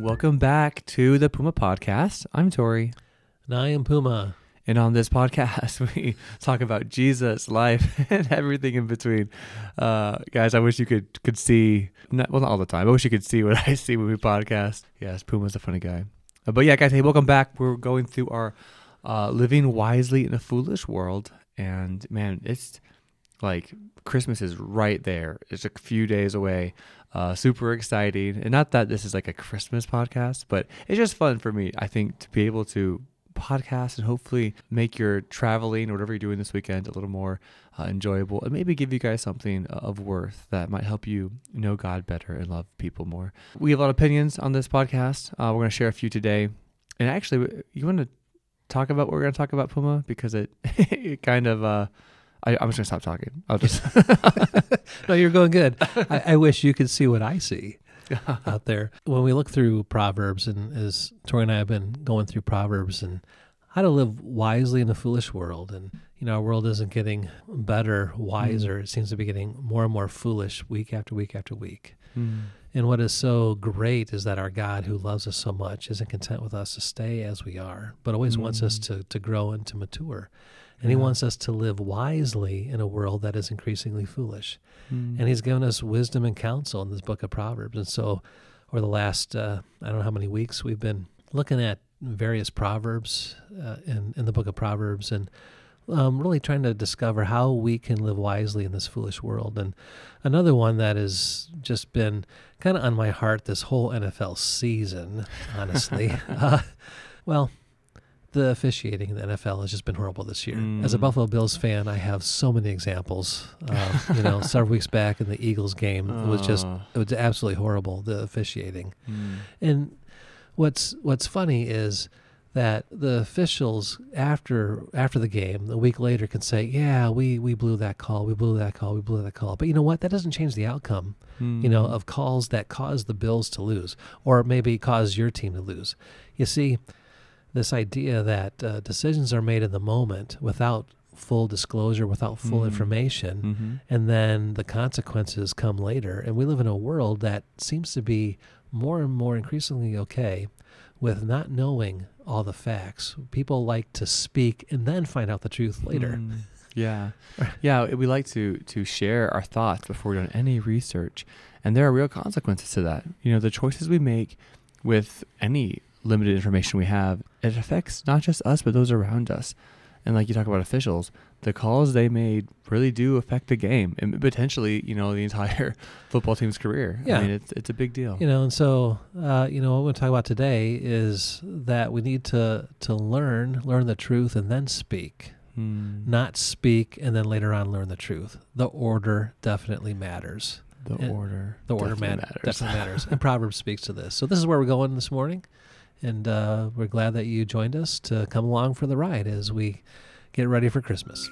Welcome back to the Puma Podcast. I'm Tori. And I am Puma. And on this podcast, we talk about Jesus, life, and everything in between. Guys, I wish you could see, not all the time. I wish you could see what I see when we podcast. Yes, Puma's a funny guy. But yeah, guys, hey, welcome back. We're going through our Living Wisely in a Foolish World. And man, it's like Christmas is right there. It's a few days away. Super exciting. And not that this is like a Christmas podcast, but it's just fun for me, I think, to be able to podcast and hopefully make your traveling or whatever you're doing this weekend a little more enjoyable, and maybe give you guys something of worth that might help you know God better and love people more. We have a lot of opinions on this podcast. We're going to share a few today. And actually, you want to talk about what we're going to talk about, Puma? Because it kind of... I'm just going to stop talking. I'll just... No, you're going good. I wish you could see what I see out there. When we look through Proverbs, and as Tori and I have been going through Proverbs and how to live wisely in a foolish world, and our world isn't getting better, wiser. It seems to be getting more and more foolish week after week after week. And what is so great is that our God, who loves us so much, isn't content with us to stay as we are, but always wants us to grow and to mature. And he wants us to live wisely in a world that is increasingly foolish. And he's given us wisdom and counsel in this book of Proverbs. And so over the last, I don't know how many weeks, we've been looking at various Proverbs in the book of Proverbs, and really trying to discover how we can live wisely in this foolish world. And another one that has just been kind of on my heart this whole NFL season, honestly. The officiating in the NFL has just been horrible this year. As a Buffalo Bills fan, I have so many examples. Several weeks back in the Eagles game, it was absolutely horrible, the officiating. And what's funny is that the officials after the game, a week later, can say, yeah, we blew that call, we blew that call. But you know what? That doesn't change the outcome, of calls that cause the Bills to lose, or maybe cause your team to lose. You see, this idea that decisions are made in the moment without full disclosure, without full information, and then the consequences come later. And we live in a world that seems to be more and more increasingly okay with not knowing all the facts. People like to speak and then find out the truth later. Yeah. We like to share our thoughts before we've done any research. And there are real consequences to that. The choices we make with any limited information we have, it affects not just us, but those around us. And like you talk about officials, the calls they made really do affect the game and potentially, the entire football team's career. Yeah. I mean, it's a big deal. And so, what we're going to talk about today is that we need to learn the truth and then speak, not speak and then later on learn the truth. The order definitely matters. The order definitely matters. And Proverbs speaks to this. So this is where we're going this morning. And we're glad that you joined us to come along for the ride as we get ready for Christmas.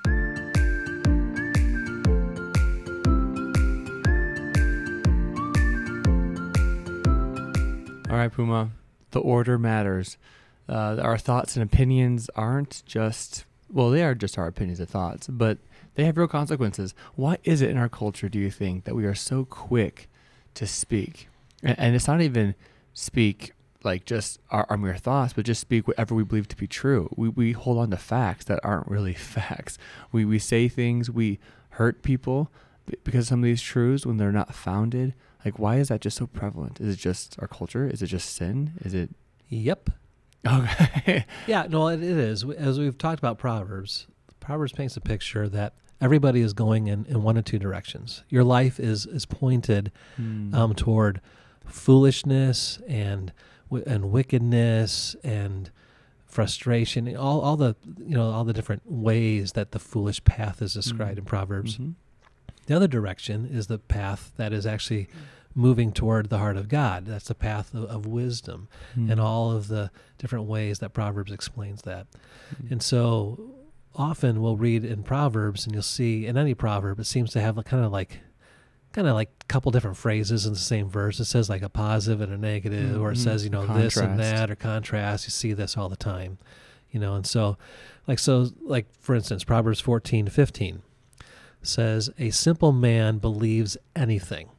All right, Puma, the order matters. Our thoughts and opinions aren't just, they are just our opinions and thoughts, but they have real consequences. Why is it in our culture, do you think, that we are so quick to speak? And it's not even speak like just our mere thoughts, but just speak whatever we believe to be true. We hold on to facts that aren't really facts. We say things, we hurt people because of some of these truths when they're not founded. Like, why is that just so prevalent? Is it just our culture? Is it just sin? Is it? Yep. Okay. Yeah, no, it is. As we've talked about Proverbs paints a picture that everybody is going in one of two directions. Your life is pointed toward foolishness and wickedness and frustration, all the different ways that the foolish path is described in Proverbs. The other direction is the path that is actually moving toward the heart of God. That's the path of wisdom and all of the different ways that Proverbs explains that. And so often we'll read in Proverbs, and you'll see in any proverb, it seems to have kind of like a couple different phrases in the same verse. It says like a positive and a negative, or it says, this and that, or contrast. You see this all the time, and so for instance, Proverbs 14:15 says, a simple man believes anything.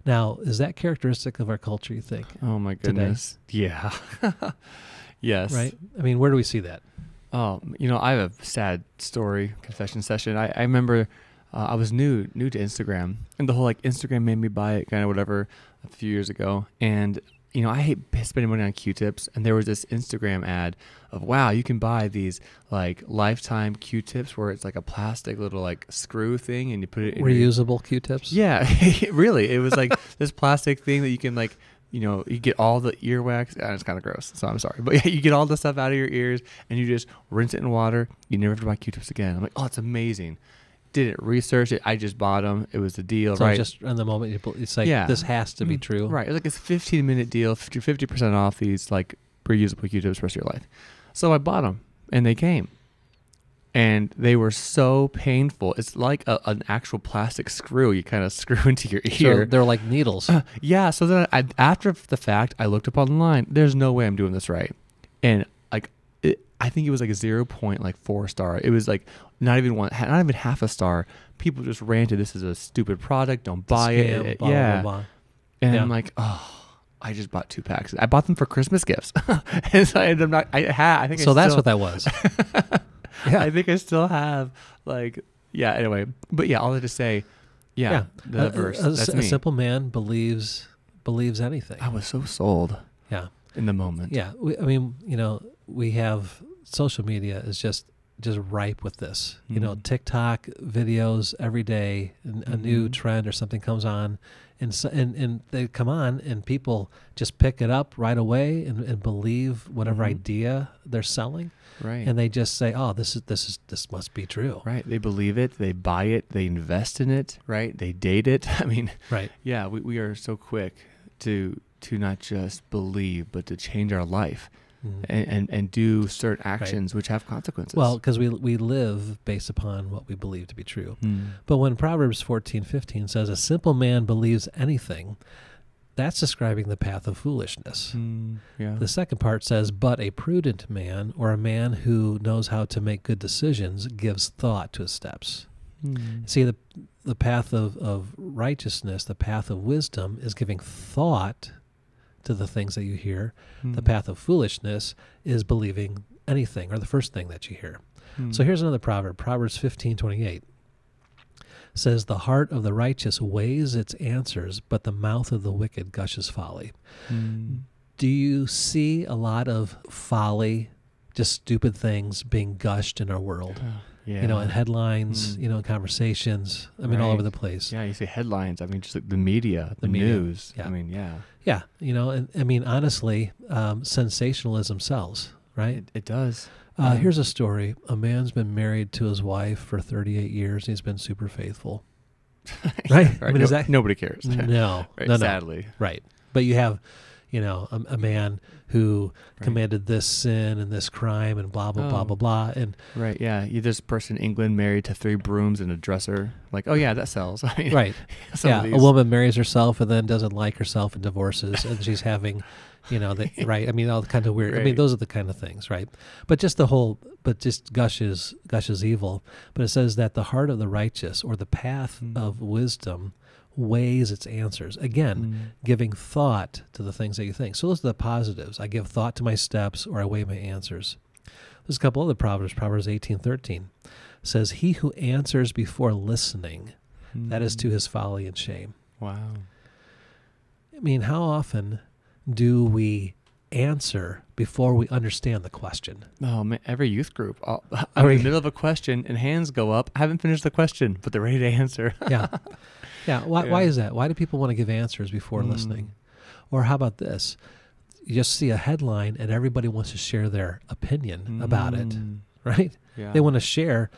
Now, is that characteristic of our culture, you think? Oh my goodness. Yeah. Yes. Right? I mean, where do we see that? Oh, I have a sad story, confession session. I remember I was new to Instagram, and the whole like Instagram made me buy it kind of whatever a few years ago. And, I hate spending money on Q-tips. And there was this Instagram ad of, wow, you can buy these like lifetime Q-tips where it's like a plastic little like screw thing and you put it in Reusable Q-tips? Yeah, really. It was like this plastic thing that you can like, you get all the earwax, and it's kind of gross, so I'm sorry. But yeah, you get all the stuff out of your ears and you just rinse it in water. You never have to buy Q-tips again. I'm like, oh, it's amazing. Didn't research it. I just bought them. It was the deal, So right? just in the moment, it's like, Yeah. this has to be true. Right. It was like this 15-minute deal, 50% off these like reusable Q-tips for the rest of your life. So I bought them, and they came. And they were so painful. It's like an actual plastic screw you kind of screw into your ear. So they're like needles. Yeah. So then after the fact, I looked up online. There's no way I'm doing this right. And like, I think it was like a 0.4 star. It was like not even half a star. People just ranted, this is a stupid product. Don't buy it. Blah, Yeah. blah, blah. And Yeah. I'm like, oh, I just bought 2 packs. I bought them for Christmas gifts. And so I ended up not, I think So that's still, what that was. Yeah. I think I still have like, yeah, anyway. But yeah, all that to say, yeah. The verse, that's a me. simple man believes anything. I was so sold Yeah. in the moment. Yeah. We have social media is just ripe with this. Mhm. TikTok videos every day, a new Mhm. trend or something comes on, and they come on, and people just pick it up right away and believe whatever Mhm. idea they're selling, Right. and they just say, "Oh, this must be true." Right. They believe it. They buy it. They invest in it. Right. They date it. I mean, Right. yeah, we are so quick to not just believe, but to change our life and do certain actions which have consequences. Well, because we live based upon what we believe to be true. Mm. But when Proverbs 14:15 says, "A simple man believes anything," that's describing the path of foolishness. Yeah. The second part says, "But a prudent man, or a man who knows how to make good decisions, gives thought to his steps." See, the path of righteousness, the path of wisdom, is giving thought to the things that you hear. The path of foolishness is believing anything, or the first thing that you hear. So here's another proverb. Proverbs 15:28 says, "The heart of the righteous weighs its answers, but the mouth of the wicked gushes folly." Do you see a lot of folly, just stupid things being gushed in our world? Yeah. In headlines, in conversations, all Right. over the place. Yeah, you say headlines. I mean, just like the media, the media, news. yeah. I mean, yeah. Yeah, and I mean, honestly, sensationalism sells, right? It does. Here's a story. A man's been married to his wife for 38 years. He's been super faithful. Right? I mean, is that... Nobody cares. No. Right, No. sadly. Right. But you have, a man who committed this sin and this crime and blah, blah, blah, blah, blah. And Right, yeah. You this person in England married to 3 brooms and a dresser. Like, oh yeah, that sells. I mean, right. some of A these- woman marries herself and then doesn't like herself and divorces, and she's having, right. I mean, all kind of weird. I mean, Right. those are the kind of things, right? But just just gushes evil. But it says that the heart of the righteous, or the path of wisdom, weighs its answers. Again, giving thought to the things that you think. So those are the positives. I give thought to my steps, or I weigh my answers. There's a couple other proverbs. Proverbs 18:13 says, "He who answers before listening, that is to his folly and shame." Wow. I mean, how often do we answer before we understand the question? Oh man, every youth group. I'm in the middle of a question and hands go up. I haven't finished the question, but they're ready to answer. Yeah. Yeah. Why is that? Why do people want to give answers before listening? Or how about this? You just see a headline and everybody wants to share their opinion about it, right? Yeah. They want to share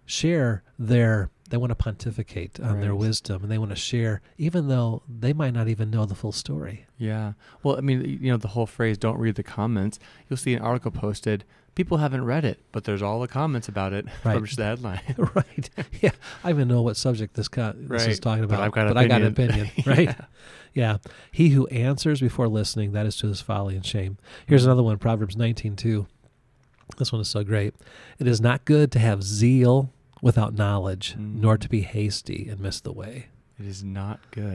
they want to pontificate on their Right. wisdom, and they want to share, even though they might not even know the full story. Yeah. Well, I mean, the whole phrase, don't read the comments. You'll see an article posted. People haven't read it, but there's all the comments about it Right. from just the headline. Right. Yeah. I even know what subject this is Right. talking But about. I've got an I got an opinion. opinion. Right. Yeah. He who answers before listening, that is to his folly and shame. Here's another one, Proverbs 19:2. This one is so great. "It is not good to have zeal without knowledge, nor to be hasty and miss the way." It is not good.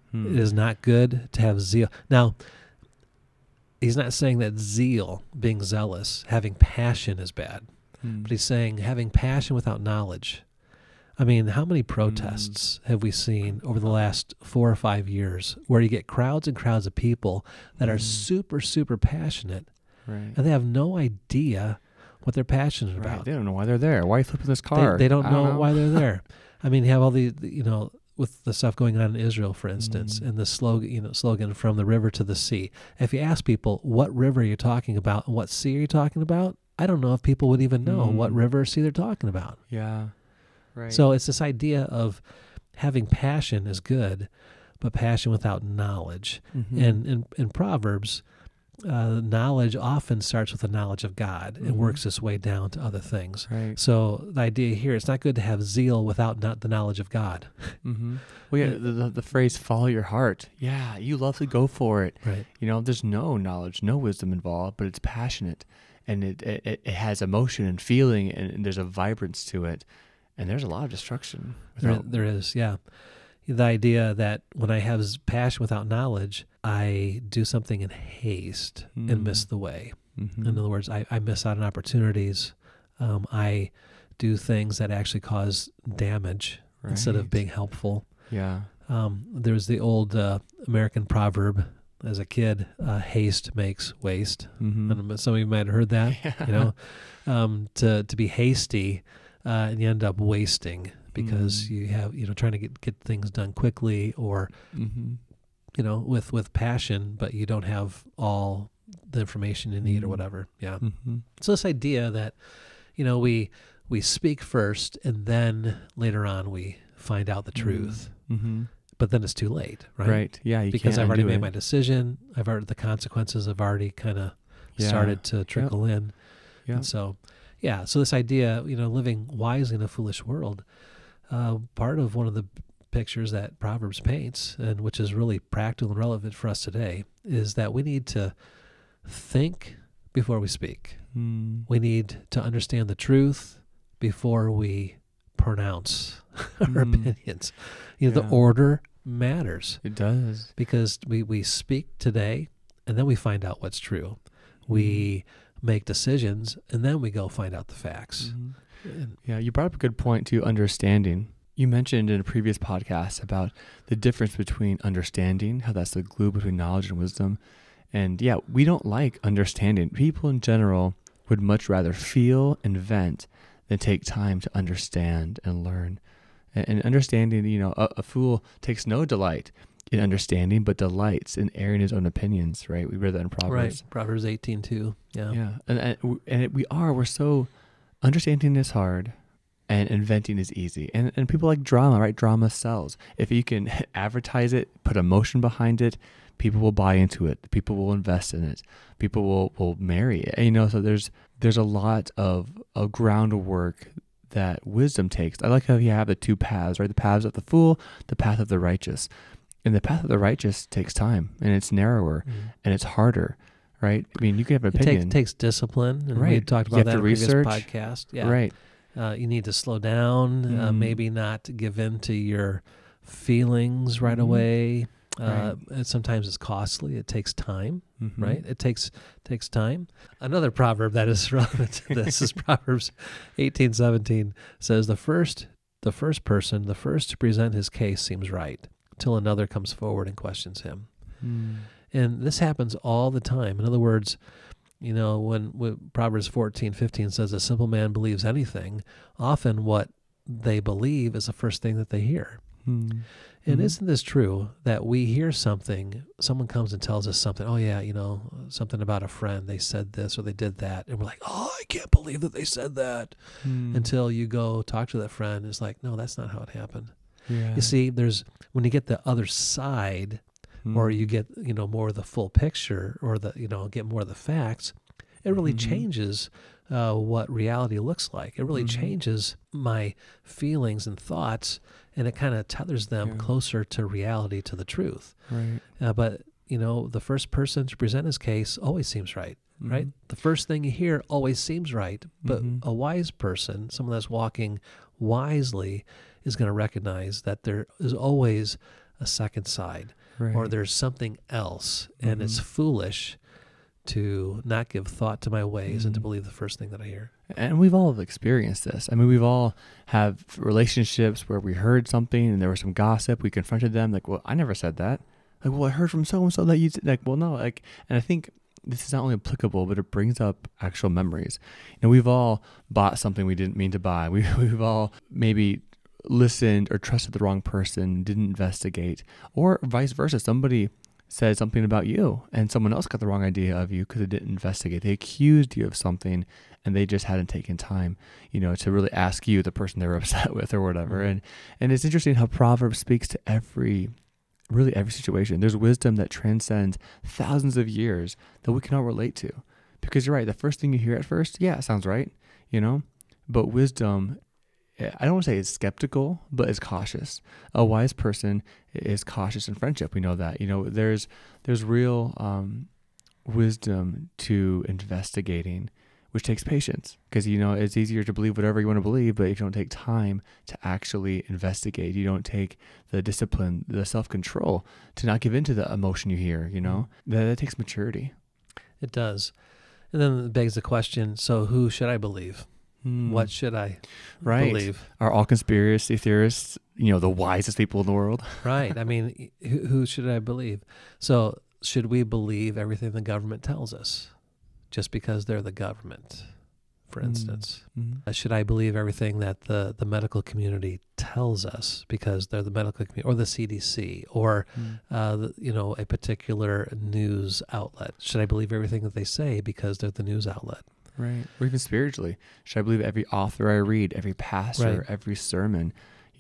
It is not good to have zeal. Now, he's not saying that zeal, being zealous, having passion is bad. But he's saying having passion without knowledge. I mean, how many protests have we seen over the last 4 or 5 years where you get crowds and crowds of people that are super, super passionate, Right. and they have no idea what they're passionate Right. about. They don't know why they're there. Why are you flipping this car? They don't I know why they're there. I mean, you have all with the stuff going on in Israel, for instance, and the slogan from the river to the sea. If you ask people, what river are you talking about and what sea are you talking about? I don't know if people would even know what river or sea they're talking about. Yeah. Right. So it's this idea of having passion is good, but passion without knowledge. And in Proverbs, knowledge often starts with the knowledge of God and works its way down to other things. Right. So the idea here, it's not good to have zeal without the knowledge of God. Well, yeah, the phrase "follow your heart." Yeah, you love to go for it. Right. There's no knowledge, no wisdom involved, but it's passionate, and it has emotion and feeling, and there's a vibrance to it, and there's a lot of destruction. There is, yeah. The idea that when I have passion without knowledge, I do something in haste and miss the way. In other words, I miss out on opportunities. I do things that actually cause damage instead of being helpful. Yeah. There's the old American proverb as a kid, haste makes waste. And some of you might have heard that, to be hasty and you end up wasting because you have, trying to get things done quickly or, with passion, but you don't have all the information you need or whatever. Yeah. So this idea that, we speak first and then later on we find out the truth. But then it's too late, right? Right. Yeah. Because I've already made my decision. The consequences have already kind of started to trickle in. Yeah. And so this idea, living wisely in a foolish world, part of one of the pictures that Proverbs paints, and which is really practical and relevant for us today, is that we need to think before we speak. We need to understand the truth before we pronounce our opinions. The order matters. It does. Because we speak today, and then we find out what's true. We make decisions, and then we go find out the facts. Yeah, you brought up a good point to understanding. You mentioned in a previous podcast about the difference between understanding, how that's the glue between knowledge and wisdom. And yeah, we don't like understanding. People in general would much rather feel and vent than take time to understand and learn. And understanding, a fool takes no delight in understanding, but delights in airing his own opinions, right? We read that in Proverbs. Right, Proverbs 18:2. Yeah. Yeah, we're so, understanding is hard and inventing is easy. And people like drama, right? Drama sells. If you can advertise it, put emotion behind it, people will buy into it. People will invest in it. People will marry it. And, so there's a lot of groundwork that wisdom takes. I like how you have the two paths, right? The paths of the fool, the path of the righteous. And the path of the righteous takes time, and it's narrower, and it's harder, right? I mean, you can have an opinion. It takes discipline, and right. we talked about that in a previous research. podcast. Yeah. Right. You need to slow down, maybe not give in to your feelings right away. And sometimes it's costly. It takes time, right? It takes time. Another proverb that is relevant to this is Proverbs 18:17 says, the first person to present his case seems right, till another comes forward and questions him. And this happens all the time. In other words, when Proverbs 14:15 says a simple man believes anything, often what they believe is the first thing that they hear. And isn't this true that we hear something, someone comes and tells us something, oh yeah, something about a friend, they said this or they did that, and we're like, oh, I can't believe that they said that, until you go talk to that friend, it's like, no, that's not how it happened. Yeah. You see, when you get the other side, or you get, more of the full picture, or get more of the facts, it really changes what reality looks like. It really changes my feelings and thoughts, and it kind of tethers them closer to reality, to the truth. Right. But, the first person to present his case always seems right, right? The first thing you hear always seems right, but a wise person, someone that's walking wisely, is going to recognize that there is always a second side, Right. or there's something else, and it's foolish to not give thought to my ways and to believe the first thing that I hear. And we've all experienced this. I mean, we've all have relationships where we heard something and there was some gossip. We confronted them like, well, I never said that. Like, well, I heard from so-and-so that you like, well, no, like, and I think this is not only applicable, but it brings up actual memories. And we've all bought something we didn't mean to buy. We've all maybe listened or trusted the wrong person, didn't investigate, or vice versa. Somebody said something about you and someone else got the wrong idea of you because they didn't investigate. They accused you of something and they just hadn't taken time, to really ask you, the person they were upset with or whatever. And it's interesting how Proverbs speaks to every situation. There's wisdom that transcends thousands of years that we can all relate to. Because you're right, the first thing you hear at first, yeah, it sounds right, but wisdom, I don't want to say is skeptical, but is cautious. A wise person is cautious in friendship. We know that. There's real wisdom to investigating, which takes patience. Because it's easier to believe whatever you want to believe, but if you don't take time to actually investigate, you don't take the discipline, the self-control to not give into the emotion you hear. That takes maturity. It does. And then it begs the question: so who should I believe? What should I believe? Are all conspiracy theorists, the wisest people in the world? Right. I mean, who should I believe? So should we believe everything the government tells us just because they're the government, for instance? Should I believe everything that the medical community tells us because they're the medical community, or the CDC, or a particular news outlet? Should I believe everything that they say because they're the news outlet? Right. Or even spiritually. Should I believe every author I read, every pastor, every sermon,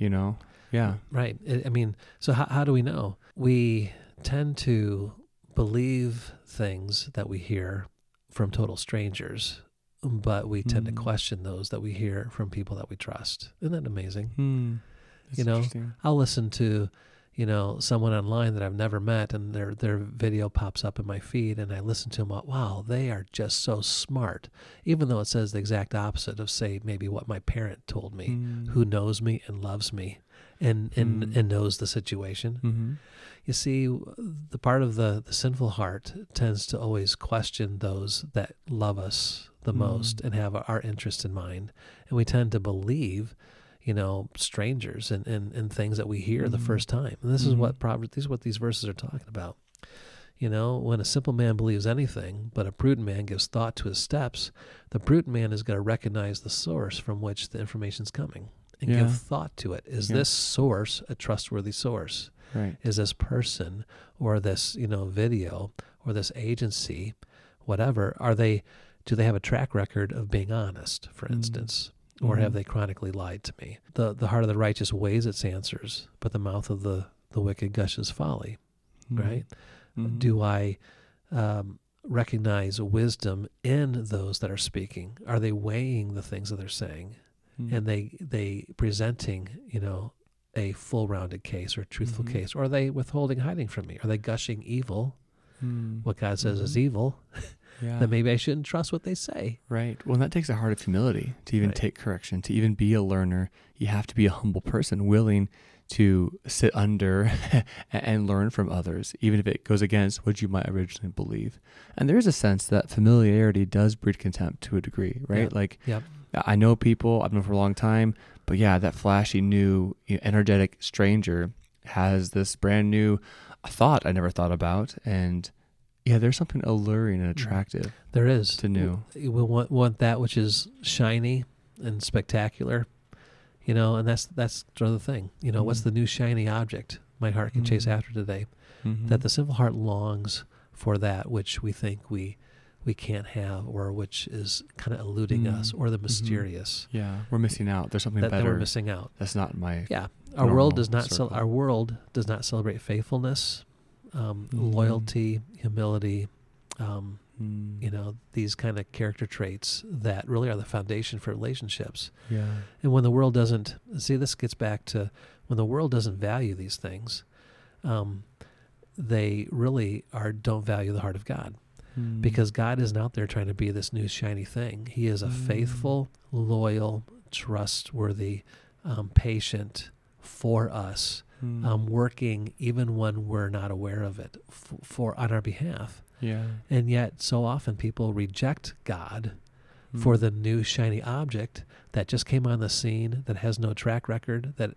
Yeah. Right. I mean, so how do we know? We tend to believe things that we hear from total strangers, but we tend to question those that we hear from people that we trust. Isn't that amazing? That's interesting. I'll listen to someone online that I've never met, and their video pops up in my feed, and I listen to them. Wow, they are just so smart, even though it says the exact opposite of, say, maybe what my parent told me, who knows me and loves me and knows the situation. You see, the part of the sinful heart tends to always question those that love us the most and have our interest in mind, and we tend to believe strangers and things that we hear the first time. And this is what these verses are talking about. When a simple man believes anything, but a prudent man gives thought to his steps, the prudent man is going to recognize the source from which the information is coming and give thought to it. Is this source a trustworthy source? Right. Is this person or this, video or this agency, whatever, do they have a track record of being honest, for instance? Or have they chronically lied to me? The heart of the righteous weighs its answers, but the mouth of the wicked gushes folly, right? Do I recognize wisdom in those that are speaking? Are they weighing the things that they're saying? And they presenting, a full-rounded case or a truthful case? Or are they withholding, hiding from me? Are they gushing evil? What God says is evil? Then maybe I shouldn't trust what they say. Right. Well, that takes a heart of humility to even take correction, to even be a learner. You have to be a humble person, willing to sit under and learn from others, even if it goes against what you might originally believe. And there is a sense that familiarity does breed contempt to a degree, right? I know people, I've known for a long time, but that flashy, new, energetic stranger has this brand new thought I never thought about, and there's something alluring and attractive. There is. To new. We want that which is shiny and spectacular, and that's sort of the thing. What's the new shiny object my heart can chase after today? That the simple heart longs for that which we think we can't have, or which is kind of eluding us, or the mysterious. Yeah, we're missing out. There's something better. That we're missing out. That's not my. Yeah, our world does not celebrate faithfulness, loyalty, humility, these kind of character traits that really are the foundation for relationships. Yeah. And when the world doesn't, this gets back to when the world doesn't value these things, they really don't value the heart of God. Because God isn't out there trying to be this new shiny thing. He is a faithful, loyal, trustworthy, patient, for us, working even when we're not aware of it for on our behalf. Yeah. And yet so often people reject God for the new shiny object that just came on the scene, that has no track record, that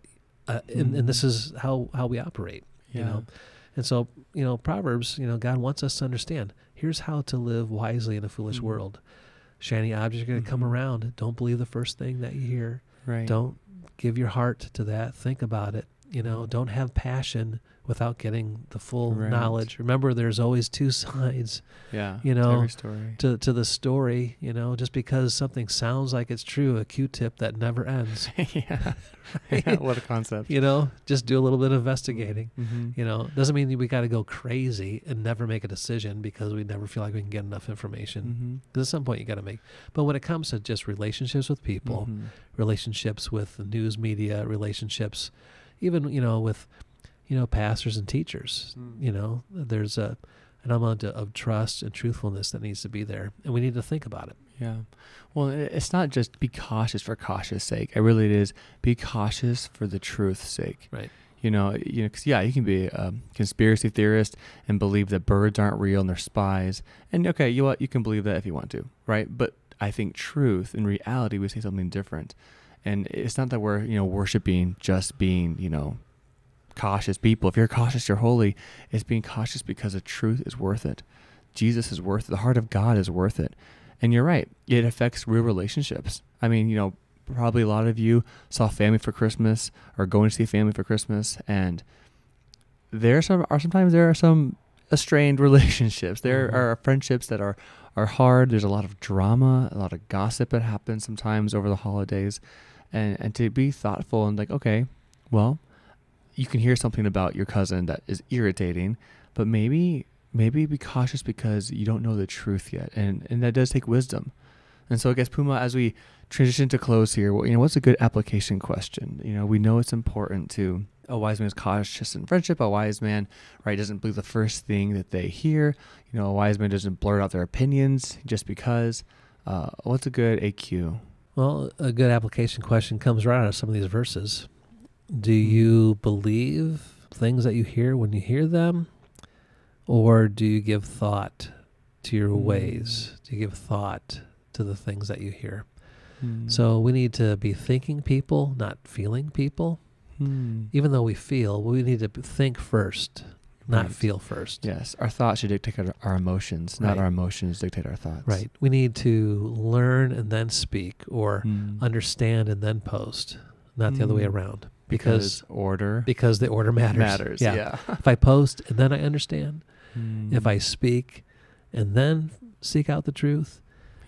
and this is how we operate, you know. And so, Proverbs, God wants us to understand, here's how to live wisely in a foolish world. Shiny objects are going to come around. Don't believe the first thing that you hear. Right. Don't give your heart to that. Think about it. Don't have passion without getting the full knowledge. Remember, there's always two sides. Yeah. Every story. To the story. Just because something sounds like it's true, a Q-tip that never ends. Yeah. What a concept. Just do a little bit of investigating. Mm-hmm. Doesn't mean we got to go crazy and never make a decision because we never feel like we can get enough information. Because at some point you got to make. But when it comes to just relationships with people, relationships with the news media, relationships, even with pastors and teachers, there's an amount of trust and truthfulness that needs to be there, and we need to think about it. Yeah. Well, it's not just be cautious for cautious sake. It really is be cautious for the truth's sake. Right. Because you can be a conspiracy theorist and believe that birds aren't real and they're spies. And okay, you can believe that if you want to, right? But I think truth and reality would say something different. And it's not that we're, worshiping just being, cautious people. If you're cautious, you're holy. It's being cautious because the truth is worth it. Jesus is worth it. The heart of God is worth it. And you're right. It affects real relationships. I mean, probably a lot of you saw family for Christmas or going to see family for Christmas. And sometimes there are some strained relationships. There are friendships that are hard. There's a lot of drama, a lot of gossip that happens sometimes over the holidays. And to be thoughtful and like, okay, well, you can hear something about your cousin that is irritating, but maybe be cautious because you don't know the truth yet. And that does take wisdom. And so I guess, Puma, as we transition to close here, what's a good application question? We know it's important to, a wise man is cautious in friendship. A wise man, right, doesn't believe the first thing that they hear. A wise man doesn't blurt out their opinions just because. What's a good AQ? Well, a good application question comes right out of some of these verses. Do you believe things that you hear when you hear them? Or do you give thought to your ways? Do you give thought to the things that you hear? So we need to be thinking people, not feeling people. Even though we feel, we need to think first, not feel first. Yes, our thoughts should dictate our emotions, not our emotions dictate our thoughts. Right. We need to learn and then speak, or understand and then post, not the other way around. Because the order matters. Yeah. If I post and then I understand, if I speak and then seek out the truth,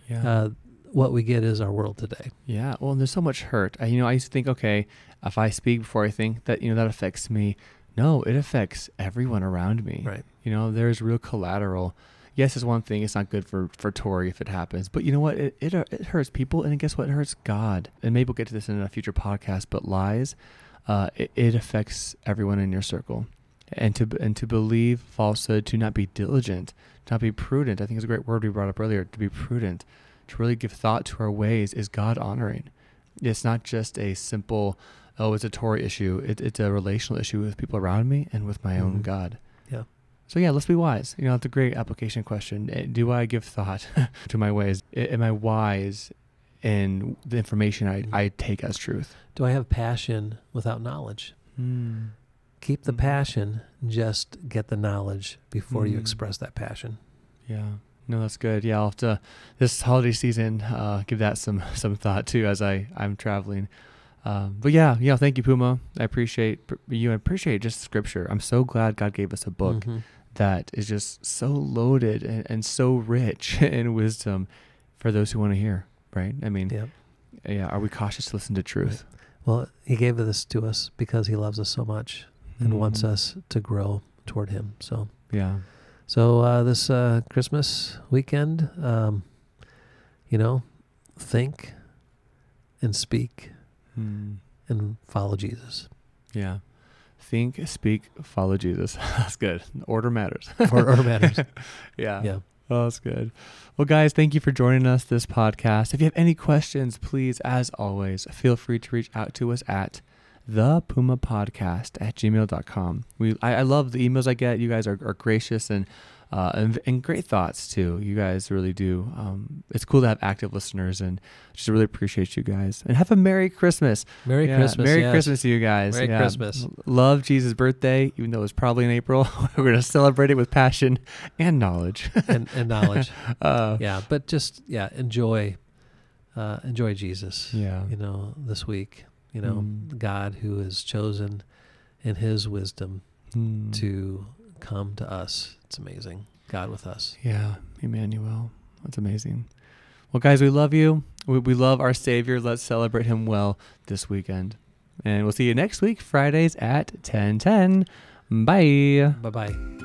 what we get is our world today. Yeah. Well, and there's so much hurt. I used to think, okay, if I speak before I think, that that affects me. No, it affects everyone around me. Right. There's real collateral. Yes, it's one thing. It's not good for Tori if it happens. But you know what? It hurts people, and guess what? It hurts God. And maybe we'll get to this in a future podcast. But lies, it affects everyone in your circle. And to believe falsehood, to not be diligent, to not be prudent. I think it's a great word we brought up earlier. To be prudent, to really give thought to our ways, is God honoring. It's not just a simple, it's a Tori issue. It's a relational issue with people around me and with my own God. Yeah. So let's be wise. It's a great application question. Do I give thought to my ways? Am I wise in the information I take as truth? Do I have passion without knowledge? Keep the passion, just get the knowledge before you express that passion. Yeah. No, that's good. Yeah, I'll have to, this holiday season, give that some thought too as I'm traveling. But thank you, Puma. I appreciate you. I appreciate just scripture. I'm so glad God gave us a book that is just so loaded and so rich in wisdom for those who want to hear, right? I mean, are we cautious to listen to truth? Right. Well, he gave this to us because he loves us so much and wants us to grow toward him. So, So this Christmas weekend, think and speak and follow Jesus. Yeah. Think, speak, follow Jesus. That's good. Order matters. Order matters. Yeah. Oh, that's good. Well, guys, thank you for joining us this podcast. If you have any questions, please, as always, feel free to reach out to us at thepumapodcast@gmail.com. I love the emails I get. You guys are gracious and great thoughts too. You guys really do. It's cool to have active listeners, and just really appreciate you guys. And have a Merry Christmas. Merry Christmas. Merry yes. Christmas to you guys. Merry Christmas. Love Jesus' birthday, even though it's probably in April. We're going to celebrate it with passion and knowledge. and knowledge. But just enjoy Jesus. Yeah. This week. God who has chosen in His wisdom to come to us. It's amazing. God with us. Yeah, Emmanuel. That's amazing. Well, guys, we love you. We love our Savior. Let's celebrate Him well this weekend. And we'll see you next week, Fridays at 10:10. Bye. Bye-bye.